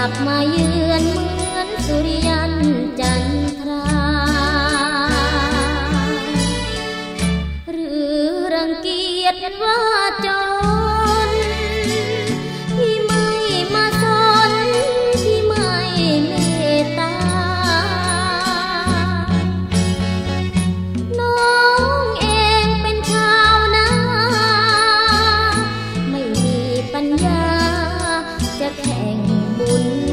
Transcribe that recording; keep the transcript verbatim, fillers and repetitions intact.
บมาเยือนเหมือนสุริยันจันทราหรือรังเกียจว่าจนที่ไม่มาสนที่ไม่เมตตาน้องเองเป็นชาวนาไม่มีปัญญาจะแข่งบุญ